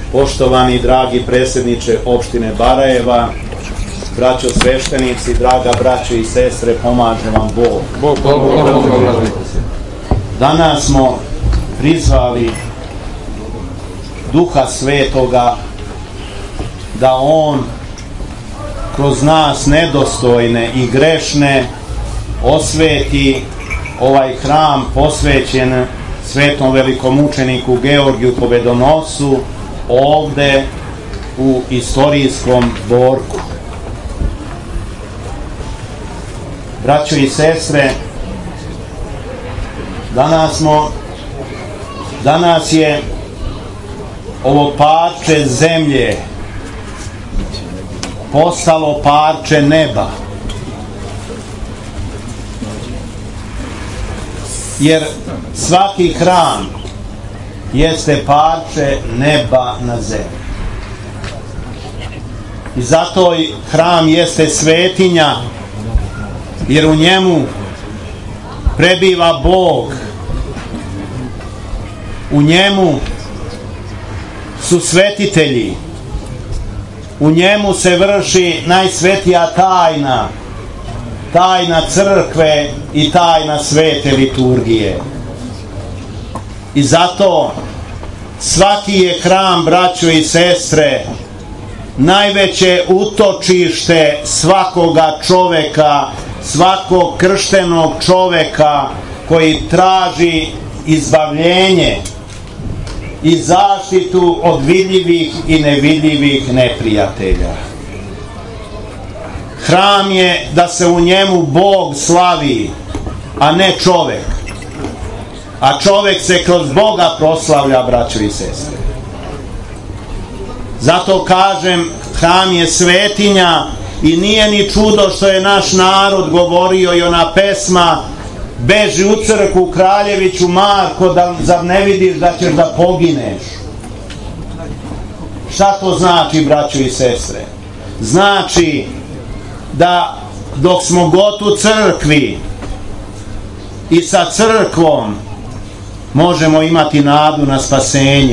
Poštovani dragi predsjedniče opštine Barajeva, braćo sveštenici, draga braćo i sestre, pomaže vam Bog. Danas smo prizvali Duha Svetoga da On kroz nas nedostojne i grešne osveti ovaj hram posvećen svetom velikomučeniku Georgiju Pobedonoscu ovde u istorijskom Borku. Braćo i sestre, danas je ovo parče zemlje postalo parče neba, jer svaki hram jeste parče neba na zemlji. I zato i hram jeste svetinja, jer u njemu prebiva Bog, u njemu su svetitelji, u njemu se vrši najsvetija tajna crkve i tajna svete liturgije. I zato svaki je hram, braćo i sestre, najveće utočište svakoga čoveka, svakog krštenog čoveka koji traži izbavljenje i zaštitu od vidljivih i nevidljivih neprijatelja. Hram je da se u njemu Bog slavi, a ne čovek. A čovek se kroz Boga proslavlja, braćo i sestre. Zato kažem, hram je svetinja i nije ni čudo što je naš narod govorio i ona pesma beži u crkvu Kraljeviću Marko, zar ne vidiš da ćeš da pogineš? Šta to znači, braćo i sestre? Znači da dok smo god u crkvi i sa crkvom možemo imati nadu na spasenje.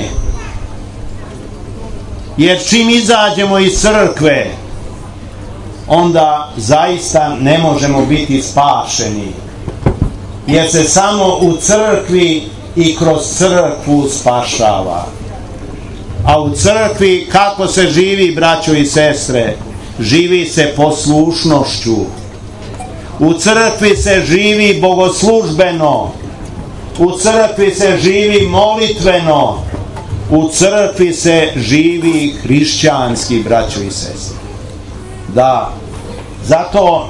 Jer čim izađemo iz crkve, onda zaista ne možemo biti spašeni. Jer se samo u crkvi i kroz crkvu spašava. A u crkvi kako se živi, braćo i sestre? Živi se poslušnošću. U crkvi se živi bogoslužbeno. U crkvi se živi molitveno. U crkvi se živi hrišćanski, braćo i sestre. Da, zato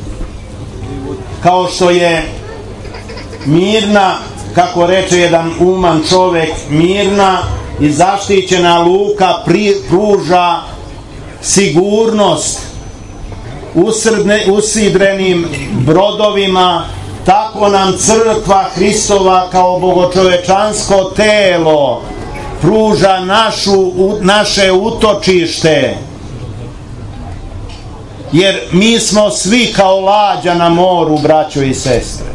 kao što je mirna, kako reče jedan uman čovek, mirna i zaštićena luka pruža sigurnost usidrenim brodovima, tako nam crkva Hristova kao bogočovečansko telo pruža naše utočište, jer mi smo svi kao lađa na moru, braćo i sestre.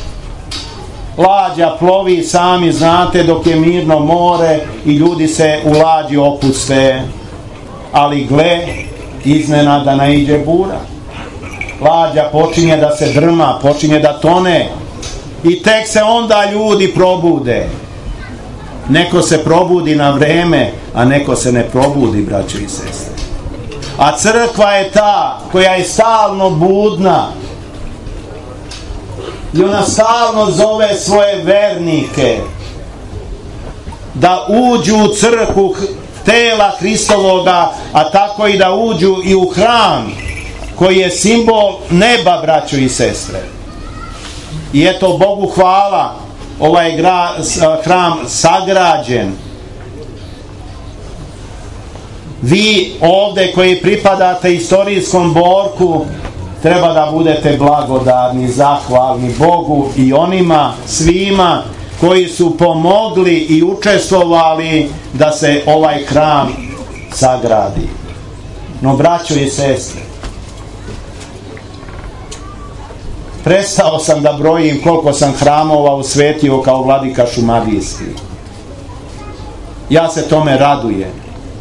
Lađa plovi, sami znate, dok je mirno more i ljudi se u lađi opuste, ali gle, iznenada naiđe bura. Lađa počinje da se drma, počinje da tone i tek se onda ljudi probude. Neko se probudi na vreme, a neko se ne probudi, braćo i sestre. A crkva je ta koja je stalno budna i ona stalno zove svoje vernike da uđu u crkvu tela Hristovoga, a tako i da uđu i u hram koji je simbol neba, braćo i sestre. I eto, Bogu hvala, ovaj hram sagrađen. Vi ovde koji pripadate istorijskom Borku treba da budete blagodarni, zahvalni Bogu i onima svima koji su pomogli i učestvovali da se ovaj hram sagradi. No, braćo i sestre, prestao sam da brojim koliko sam hramova osvetio kao vladika šumadijski. Ja se tome radujem.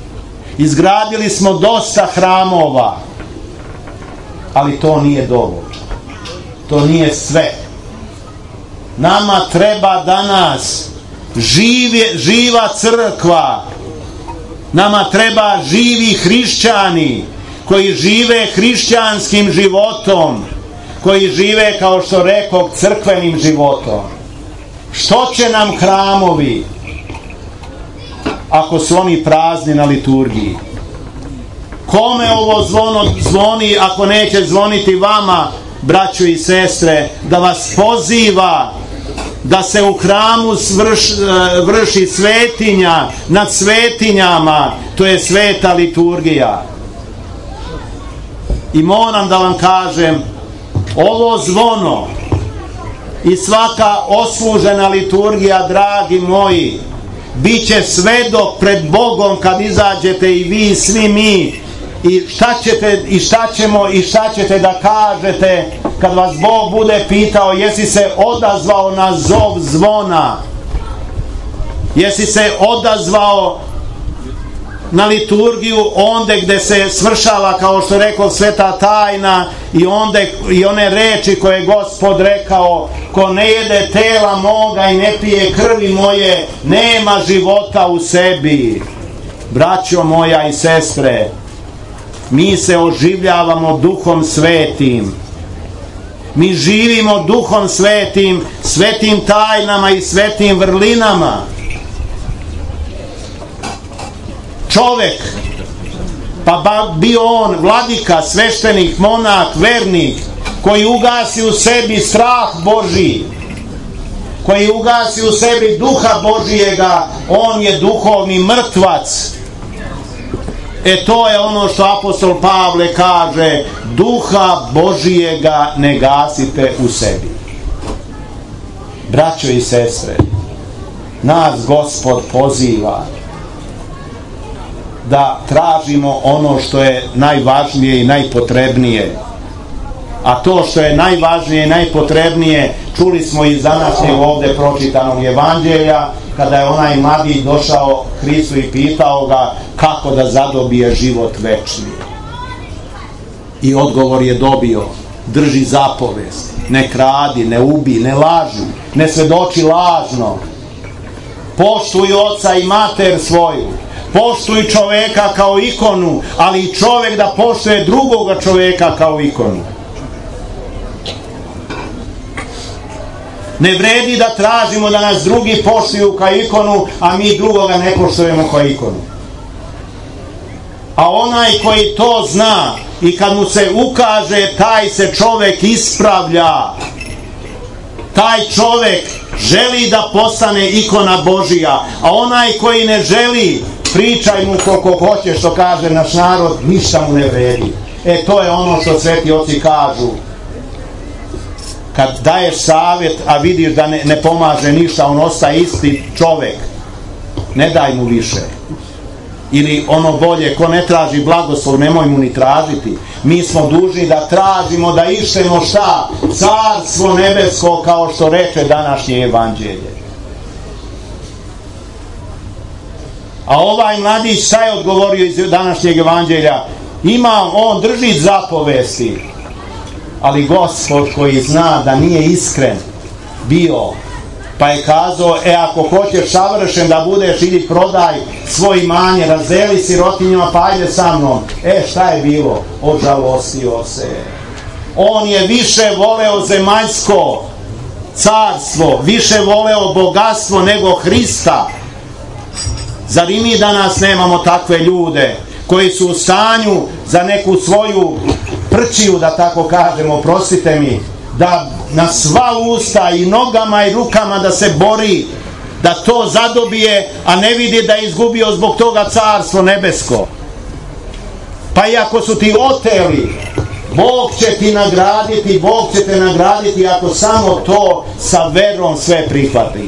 izgradili smo dosta hramova, ali to nije dovoljno. To nije sve. Nama treba danas živa crkva. Nama treba živi hrišćani koji žive hrišćanskim životom, koji žive, kao što rekoh, crkvenim životom. Što će nam hramovi ako su oni prazni na liturgiji? Kome ovo zvono zvoni ako neće zvoniti vama, braćo i sestre, da vas poziva da se u hramu vrši svetinja nad svetinjama, to je sveta liturgija. I moram da vam kažem, ovo zvono i svaka oslužena liturgija, dragi moji, bit će svedok pred Bogom kad izađete i vi, svi mi, i šta ćete da kažete kad vas Bog bude pitao jesi se odazvao na zov zvona, jesi se odazvao na liturgiju onde gde se svršava, kao što rekao, sveta tajna, i one reči koje je Gospod rekao: ko ne jede tela moga i ne pije krvi moje, nema života u sebi. Braćo moja i sestre, mi se oživljavamo Duhom Svetim. Mi živimo Duhom Svetim, svetim tajnama i svetim vrlinama. Čovek, pa bio on vladika, sveštenik, monah, vernik, koji ugasi u sebi strah Božji, koji ugasi u sebi Duha Božijega, on je duhovni mrtvac. To je ono što apostol Pavle kaže: Duha Božijega ne gasite u sebi. Braćo i sestre, nas Gospod poziva da tražimo ono što je najvažnije i najpotrebnije. A to što je najvažnije i najpotrebnije čuli smo iz današnjeg ovdje pročitanog evanđelja, kada je onaj mladić došao Hristu i pitao ga kako da zadobije život večni. I odgovor je dobio: drži zapovest, ne kradi, ne ubi, ne laži, ne svedoči lažno, poštuj oca i mater svoju, poštuj čoveka kao ikonu, ali i čovek da poštuje drugoga čoveka kao ikonu. Ne vredi da tražimo da nas drugi poštuju kao ikonu, a mi drugoga ne poštujemo kao ikonu. A onaj koji to zna i kad mu se ukaže, taj se čovek ispravlja. Taj čovek želi da postane ikona Božija, a onaj koji ne želi, pričaj mu koliko hoće, što kaže naš narod, ništa mu ne vredi. To je ono što sveti oci kažu. Kad daješ savjet, a vidiš da ne pomaže ništa, on ostaje isti čovek, ne daj mu više. Ili ono bolje, ko ne traži blagoslov, nemoj mu ni tražiti. Mi smo dužni da tražimo, da išćemo šta? Carstvo nebesko, kao što reče današnje evanđelje. A ovaj mladić šta je odgovorio iz današnjeg evanđelja? On drži zapovesti, ali Gospod koji zna da nije iskren bio, pa je kazao: ako hoćeš savršen da budeš, idi prodaj svoj imanje, razdeli sirotinjama, pa ajde sa mnom. Šta je bilo? Ožalostio se. On je više voleo zemaljsko carstvo, više voleo bogatstvo nego Hrista. Zar i mi danas nemamo takve ljude koji su u stanju za neku svoju prčiju, da tako kažemo, oprostite mi, da na sva usta i nogama i rukama da se bori, da to zadobije, a ne vidi da je izgubio zbog toga carstvo nebesko? Pa i ako su ti oteli, Bog će ti nagraditi, Bog će te nagraditi ako samo to sa verom sve prihvatiš.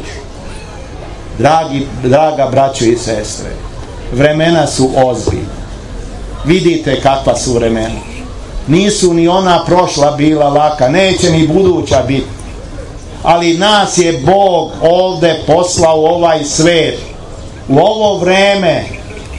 Draga braćo i sestre, vremena su ozbiljna. Vidite kakva su vremena. Nisu ni ona prošla bila laka, neće ni buduća biti. Ali nas je Bog ovde poslao u ovaj svet, u ovo vreme,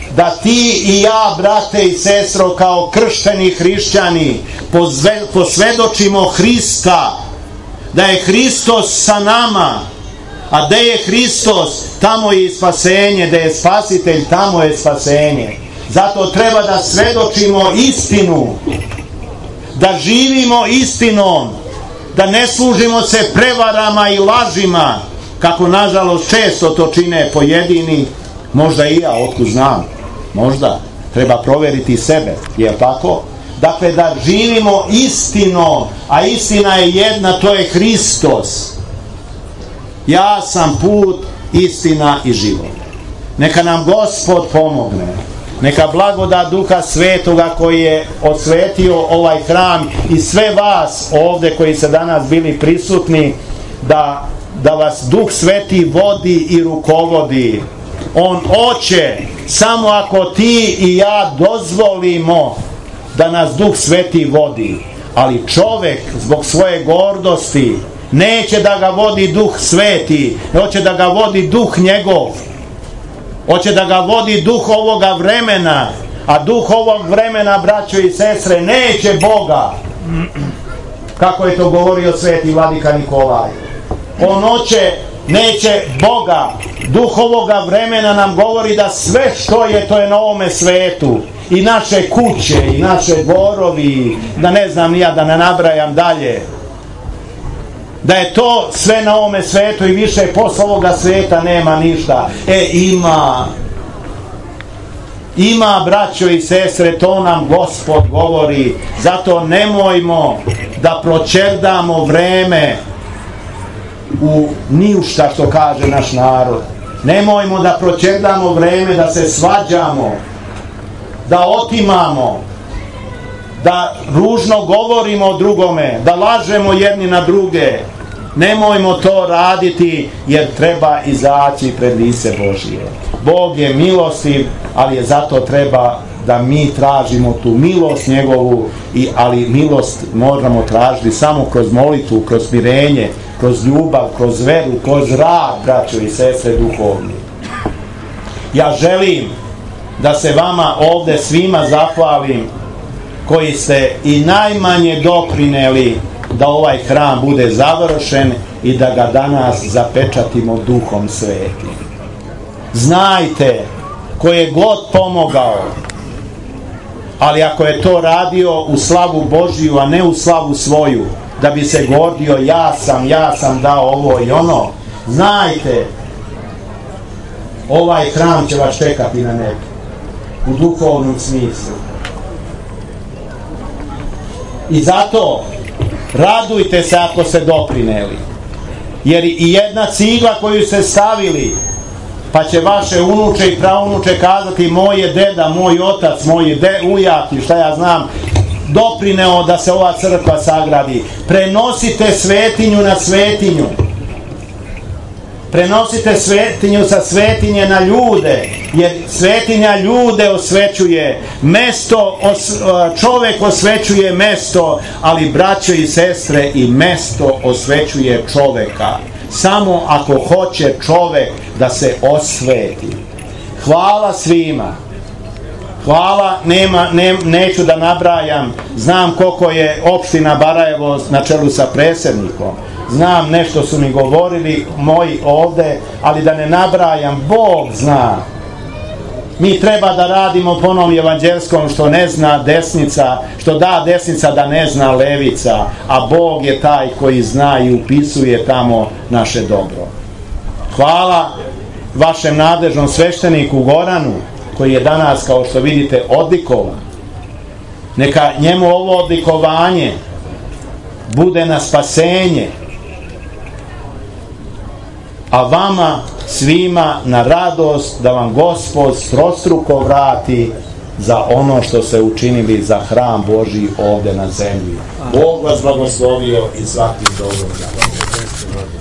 da ti i ja, brate i sestro, kao kršteni hrišćani posvjedočimo Hrista, da je Hristos sa nama, a gde je Hristos, tamo je i spasenje, gde je spasitelj, tamo je spasenje. Zato treba da svedočimo istinu, da živimo istinom, da ne služimo se prevarama i lažima, kako nažalost često to čine pojedini, možda i ja, otkud znam, možda, treba provjeriti sebe, je tako? Dakle, da živimo istinom, a istina je jedna, to je Hristos. Ja sam put, istina i život. Neka nam Gospod pomogne. Neka blagodat Duha Svetoga koji je osvetio ovaj hram i sve vas ovdje koji ste danas bili prisutni, da vas Duh Sveti vodi i rukovodi. On hoće, samo ako ti i ja dozvolimo da nas Duh Sveti vodi. Ali čovjek zbog svoje gordosti neće da ga vodi Duh Sveti, hoće da ga vodi Duh njegov, hoće da ga vodi duh ovoga vremena, a duh ovog vremena, braćo i sestre, neće Boga, kako je to govorio sveti vladika Nikolaj. On neće Boga. Duh ovoga vremena nam govori da sve što je, to je na ovome svetu, i naše kuće, i naše dvorovi, da ne znam ni ja, da ne nabrajam dalje, da je to sve na ovome svetu i više posle ovoga sveta nema ništa. Ima, braćo i sestre, to nam Gospod govori. Zato nemojmo da proćerdamo vreme u ništa, što kaže naš narod. Nemojmo da proćerdamo vreme da se svađamo, da otimamo, da ružno govorimo o drugome, da lažemo jedni na druge. Nemojmo to raditi, jer treba izaći pred lice Božije. Bog je milostiv, ali je zato treba da mi tražimo tu milost njegovu, ali milost moramo tražiti samo kroz molitvu, kroz smirenje, kroz ljubav, kroz veru, kroz rad, braćo i sestre, duhovni. Ja želim da se vama ovdje svima zahvalim koji ste i najmanje doprineli da ovaj hram bude završen i da ga danas zapečatimo Duhom Svetim. Znajte, ko je god pomogao, ali ako je to radio u slavu Božiju, a ne u slavu svoju, da bi se gordio ja sam dao ovo i ono, znajte, ovaj hram će vas čekati na nebu, u duhovnom smislu. I zato radujte se ako ste doprineli, jer i jedna cigla koju ste stavili, pa će vaše unuče i praunuče kazati moj je deda, moj otac, moj ujak i šta ja znam doprineo da se ova crkva sagradi. Prenosite svetinju na svetinju, prenosite svetinju sa svetinje na ljude, jer svetinja ljude osvećuje, čovjek osvećuje mesto, ali braćo i sestre, i mesto osvećuje čovjeka, samo ako hoće čovjek da se osveti. Hvala svima, hvala, neću da nabrajam, znam koliko je opština Barajevo na čelu sa predsjednikom, znam, nešto su mi govorili moji ovde, ali da ne nabrajam, Bog zna. Mi treba da radimo po onom evanđelskom, što ne zna desnica, što da desnica da ne zna levica, a Bog je taj koji zna i upisuje tamo naše dobro. Hvala vašem nadležnom svešteniku Goranu, koji je danas, kao što vidite, odlikovan. Neka njemu ovo odlikovanje bude na spasenje, a vama svima na radost, da vam Gospod strostruko vrati za ono što ste učinili za hram Božji ovdje na zemlji. Bog vas blagoslovio i svaki dobro.